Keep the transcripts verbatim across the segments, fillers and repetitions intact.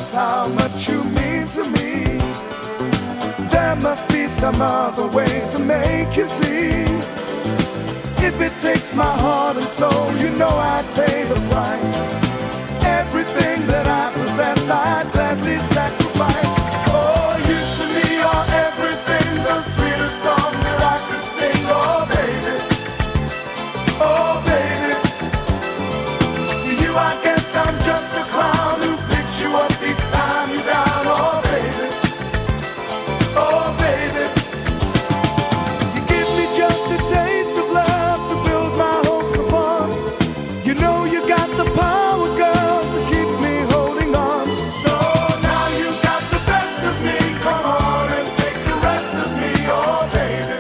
express how much you mean to me. There must be some other way to make you see. If it takes my heart and soul, you know I'd pay the price. Everything that I possess, I'd gladly sacrifice. Oh, you to me are everything, the sweetest song that I could sing. Oh, baby, oh, baby. To you I guess I'm just a clown who picks you up each time you're down. Oh, baby, oh, baby. You give me just a taste of love to build my hopes upon. You know you got the power, girl, to keep me holding on. So now you got the best of me. Come on and take the rest of me, oh, baby.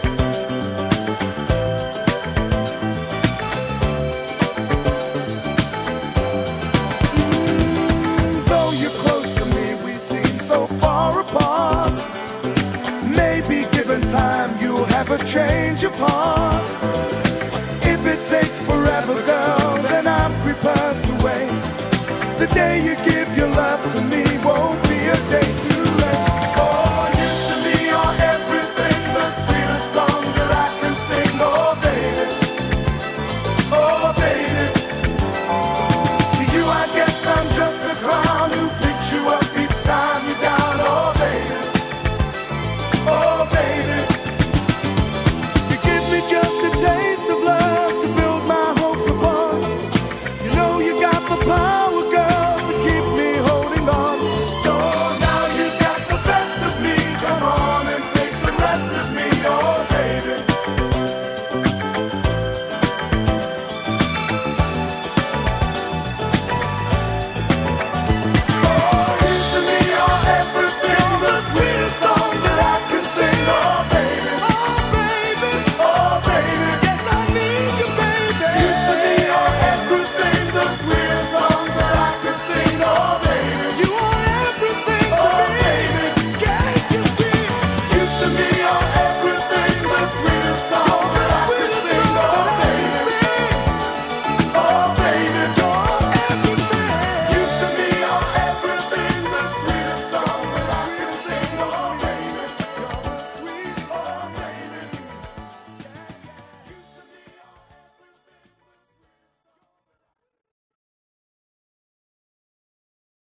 Though you're close to me, we seem so far apart. Maybe given time, you'll have a change of heart. If it takes forever, girl, then I'm prepared to wait. The day you give your love to me,